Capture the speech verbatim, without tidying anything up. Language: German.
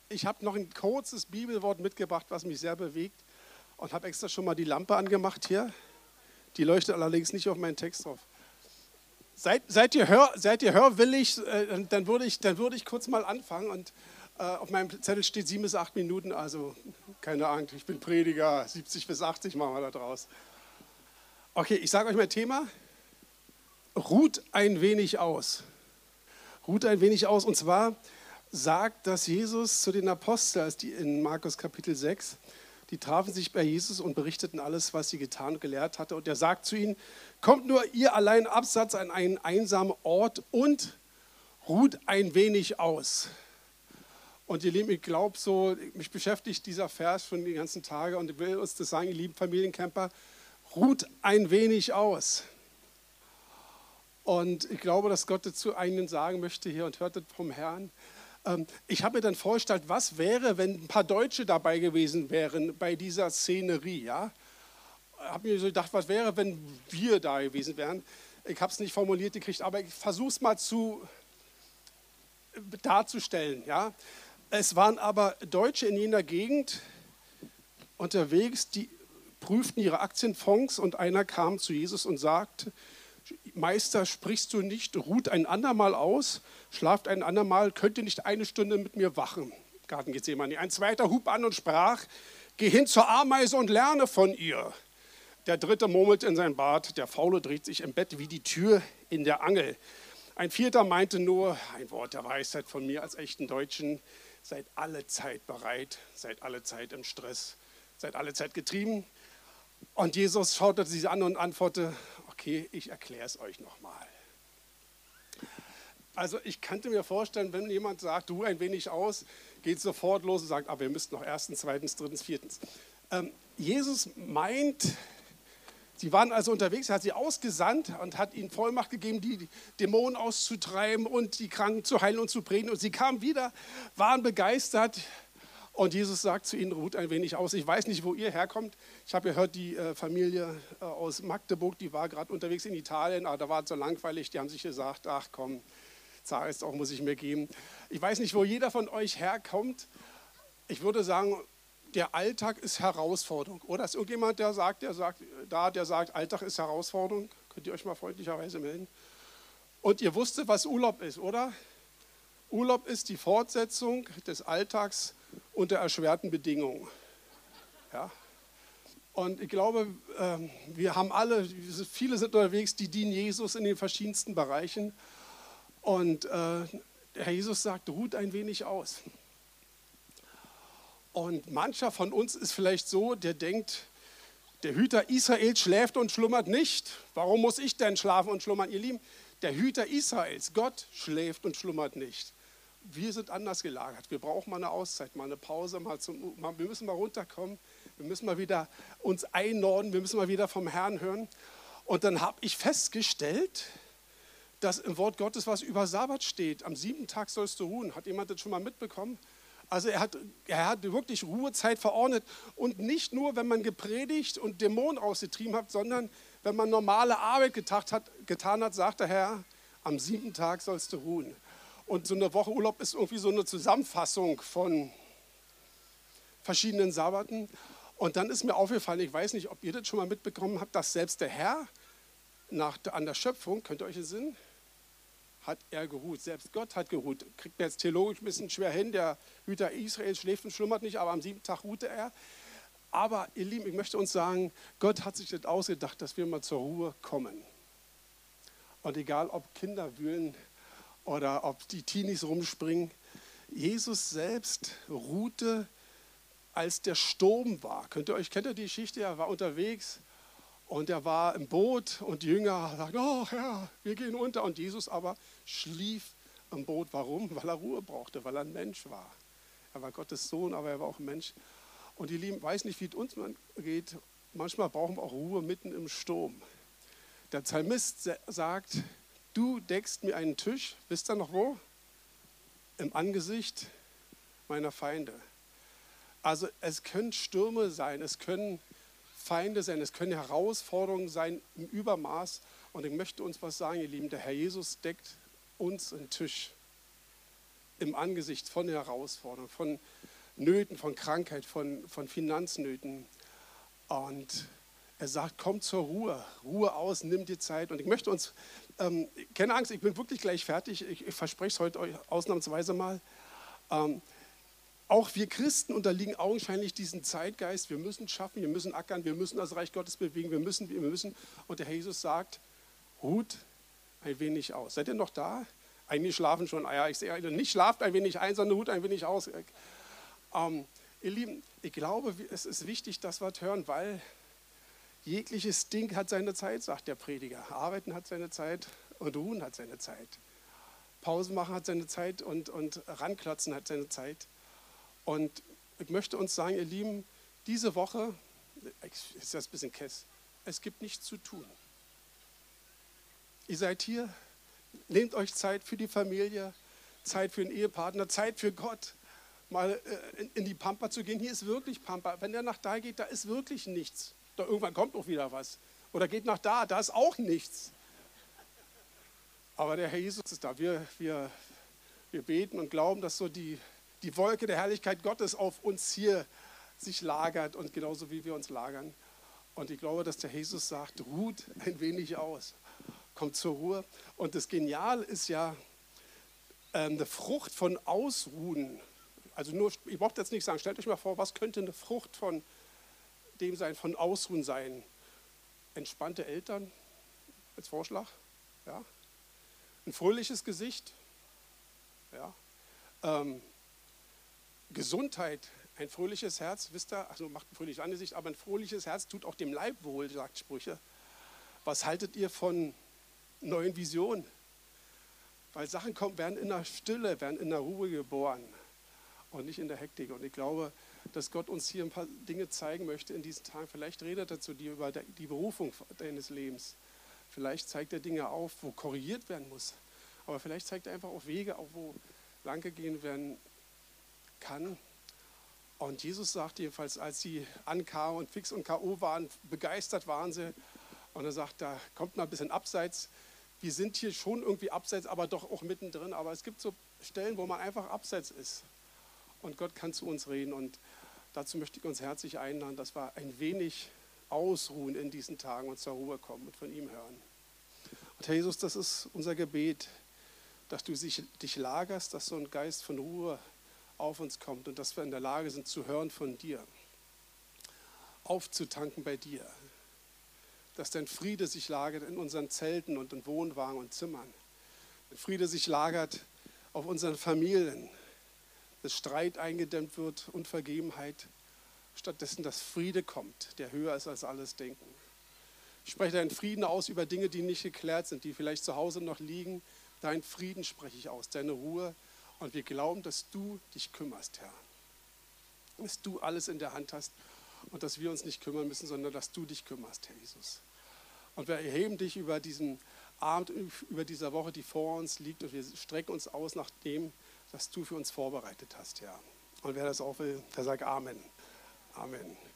Ich habe noch ein kurzes Bibelwort mitgebracht, was mich sehr bewegt und habe extra schon mal die Lampe angemacht hier. Die leuchtet allerdings nicht auf meinen Text drauf. Seid, seid, ihr, hör, seid ihr hörwillig, äh, dann, würde ich, dann würde ich kurz mal anfangen. Und äh, auf meinem Zettel steht sieben bis acht Minuten, also keine Angst, ich bin Prediger, siebzig bis achtzig machen wir da draus. Okay, ich sage euch mein Thema. Ruht ein wenig aus. Ruht ein wenig aus. Und zwar sagt das Jesus zu den Aposteln, als die in Markus Kapitel sechs, die trafen sich bei Jesus und berichteten alles, was sie getan und gelehrt hatte. Und er sagt zu ihnen, kommt nur ihr allein abseits an einen einsamen Ort und ruht ein wenig aus. Und ihr Lieben, ich glaube so, mich beschäftigt dieser Vers schon die ganzen Tage und ich will uns das sagen, ihr lieben Familiencamper, ruht ein wenig aus. Und ich glaube, dass Gott dazu einen sagen möchte hier und hört das vom Herrn. Ich habe mir dann vorgestellt, was wäre, wenn ein paar Deutsche dabei gewesen wären bei dieser Szenerie. Ja? Ich habe mir so gedacht, was wäre, wenn wir da gewesen wären. Ich habe es nicht formuliert gekriegt, aber ich versuche es mal zu darzustellen. Ja? Es waren aber Deutsche in jener Gegend unterwegs, die prüften ihre Aktienfonds und einer kam zu Jesus und sagte, Meister, sprichst du nicht, ruht ein andermal aus, schlaft ein andermal, könnt ihr nicht eine Stunde mit mir wachen? Garten Gethsemane. Ein zweiter hub an und sprach, geh hin zur Ameise und lerne von ihr. Der dritte murmelte in sein Bart, der Faule dreht sich im Bett wie die Tür in der Angel. Ein vierter meinte nur, ein Wort der Weisheit von mir als echten Deutschen, seid alle Zeit bereit, seid alle Zeit im Stress, seid alle Zeit getrieben. Und Jesus schaute sie an und antwortete, okay, ich erkläre es euch nochmal. Also ich könnte mir vorstellen, wenn jemand sagt, ruh ein wenig aus, geht sofort los und sagt, aber wir müssten noch erstens, zweitens, drittens, viertens. Ähm, Jesus meint, sie waren also unterwegs, er hat sie ausgesandt und hat ihnen Vollmacht gegeben, die Dämonen auszutreiben und die Kranken zu heilen und zu predigen. Und sie kamen wieder, waren begeistert. Und Jesus sagt zu ihnen, ruht ein wenig aus. Ich weiß nicht, wo ihr herkommt. Ich habe gehört, die äh, Familie äh, aus Magdeburg, die war gerade unterwegs in Italien, aber da war es so langweilig, die haben sich gesagt, ach komm, Zares auch muss ich mir geben. Ich weiß nicht, wo jeder von euch herkommt. Ich würde sagen, der Alltag ist Herausforderung. Oder ist irgendjemand, der sagt, der sagt, da, der sagt, Alltag ist Herausforderung? Könnt ihr euch mal freundlicherweise melden? Und ihr wusstet, was Urlaub ist, oder? Urlaub ist die Fortsetzung des Alltags unter erschwerten Bedingungen. Ja? Und ich glaube, wir haben alle, viele sind unterwegs, die dienen Jesus in den verschiedensten Bereichen. Und der Herr Jesus sagt, ruht ein wenig aus. Und mancher von uns ist vielleicht so, der denkt, der Hüter Israels schläft und schlummert nicht. Warum muss ich denn schlafen und schlummern, ihr Lieben? Der Hüter Israels, Gott, schläft und schlummert nicht. Wir sind anders gelagert. Wir brauchen mal eine Auszeit, mal eine Pause, mal zum, mal, wir müssen mal runterkommen, wir müssen mal wieder uns einnorden, wir müssen mal wieder vom Herrn hören. Und dann habe ich festgestellt, dass im Wort Gottes was über Sabbat steht. Am siebten Tag sollst du ruhen. Hat jemand das schon mal mitbekommen? Also er hat, er hat wirklich Ruhezeit verordnet. Und nicht nur, wenn man gepredigt und Dämonen ausgetrieben hat, sondern wenn man normale Arbeit getan hat, getan hat, sagt der Herr, am siebten Tag sollst du ruhen. Und so eine Woche Urlaub ist irgendwie so eine Zusammenfassung von verschiedenen Sabbaten. Und dann ist mir aufgefallen, ich weiß nicht, ob ihr das schon mal mitbekommen habt, dass selbst der Herr nach, an der Schöpfung, könnt ihr euch entsinnen, hat er geruht. Selbst Gott hat geruht. Kriegt mir jetzt theologisch ein bisschen schwer hin, der Hüter Israels schläft und schlummert nicht, aber am siebten Tag ruhte er. Aber ihr Lieben, ich möchte uns sagen, Gott hat sich das ausgedacht, dass wir mal zur Ruhe kommen. Und egal, ob Kinder wühlen, oder ob die Teenies rumspringen. Jesus selbst ruhte, als der Sturm war. Könnt ihr euch, kennt ihr die Geschichte? Er war unterwegs und er war im Boot und die Jünger sagten, oh Herr, wir gehen unter. Und Jesus aber schlief im Boot. Warum? Weil er Ruhe brauchte, weil er ein Mensch war. Er war Gottes Sohn, aber er war auch ein Mensch. Und ihr Lieben, ich weiß nicht, wie es uns geht. Manchmal brauchen wir auch Ruhe mitten im Sturm. Der Psalmist sagt, du deckst mir einen Tisch, wisst ihr noch wo? Im Angesicht meiner Feinde. Also es können Stürme sein, es können Feinde sein, es können Herausforderungen sein im Übermaß. Und ich möchte uns was sagen, ihr Lieben, der Herr Jesus deckt uns einen Tisch im Angesicht von Herausforderungen, von Nöten, von Krankheit, von, von Finanznöten. Und er sagt, komm zur Ruhe, Ruhe aus, nimm dir Zeit. Und ich möchte uns, ähm, keine Angst, ich bin wirklich gleich fertig, ich, ich verspreche es heute euch ausnahmsweise mal. Ähm, auch wir Christen unterliegen augenscheinlich diesem Zeitgeist, wir müssen schaffen, wir müssen ackern, wir müssen das Reich Gottes bewegen, wir müssen, wir müssen. Und der Herr Jesus sagt, ruht ein wenig aus. Seid ihr noch da? Einige schlafen schon, ah ja, ich sehe, nicht schlaft ein wenig ein, sondern ruht ein wenig aus. Ähm, ihr Lieben, ich glaube, es ist wichtig, dass wir das hören, weil jegliches Ding hat seine Zeit, sagt der Prediger. Arbeiten hat seine Zeit und ruhen hat seine Zeit. Pause machen hat seine Zeit und, und ranklotzen hat seine Zeit. Und ich möchte uns sagen, ihr Lieben, diese Woche, ist das ein bisschen kess, es gibt nichts zu tun. Ihr seid hier, nehmt euch Zeit für die Familie, Zeit für den Ehepartner, Zeit für Gott, mal in die Pampa zu gehen. Hier ist wirklich Pampa. Wenn der nach da geht, da ist wirklich nichts. Da irgendwann kommt auch wieder was. Oder geht nach da, da ist auch nichts. Aber der Herr Jesus ist da. Wir, wir, wir beten und glauben, dass so die, die Wolke der Herrlichkeit Gottes auf uns hier sich lagert und genauso wie wir uns lagern. Und ich glaube, dass der Jesus sagt, ruht ein wenig aus. Kommt zur Ruhe. Und das Geniale ist ja, eine Frucht von Ausruhen. Also nur, ich brauche jetzt nicht sagen, stellt euch mal vor, was könnte eine Frucht von dem sein, von Ausruhen sein? Entspannte Eltern als Vorschlag, ja. Ein fröhliches Gesicht, ja. Ähm, Gesundheit, ein fröhliches Herz, wisst ihr, also macht ein fröhliches Angesicht, aber ein fröhliches Herz tut auch dem Leib wohl, sagt Sprüche. Was haltet ihr von neuen Visionen? Weil Sachen kommen, werden in der Stille, werden in der Ruhe geboren und nicht in der Hektik. Und ich glaube, dass Gott uns hier ein paar Dinge zeigen möchte in diesen Tagen. Vielleicht redet er zu dir über die Berufung deines Lebens. Vielleicht zeigt er Dinge auf, wo korrigiert werden muss. Aber vielleicht zeigt er einfach auch Wege, auch wo lang gehen werden kann. Und Jesus sagt jedenfalls, als sie ankamen und fix und K O waren, begeistert waren sie. Und er sagt, da kommt mal ein bisschen abseits. Wir sind hier schon irgendwie abseits, aber doch auch mittendrin. Aber es gibt so Stellen, wo man einfach abseits ist. Und Gott kann zu uns reden. Und dazu möchte ich uns herzlich einladen, dass wir ein wenig ausruhen in diesen Tagen und zur Ruhe kommen und von ihm hören. Und Herr Jesus, das ist unser Gebet, dass du dich lagerst, dass so ein Geist von Ruhe auf uns kommt und dass wir in der Lage sind zu hören von dir, aufzutanken bei dir. Dass dein Friede sich lagert in unseren Zelten und in Wohnwagen und Zimmern. Dein Friede sich lagert auf unseren Familien. Dass Streit eingedämmt wird, Unvergebenheit. Stattdessen, dass Friede kommt, der höher ist als alles Denken. Ich spreche deinen Frieden aus über Dinge, die nicht geklärt sind, die vielleicht zu Hause noch liegen. Deinen Frieden spreche ich aus, deine Ruhe. Und wir glauben, dass du dich kümmerst, Herr. Dass du alles in der Hand hast und dass wir uns nicht kümmern müssen, sondern dass du dich kümmerst, Herr Jesus. Und wir erheben dich über diesen Abend, über diese Woche, die vor uns liegt. Und wir strecken uns aus nach dem, was du für uns vorbereitet hast, Herr. Und wer das auch will, der sagt Amen. Amen.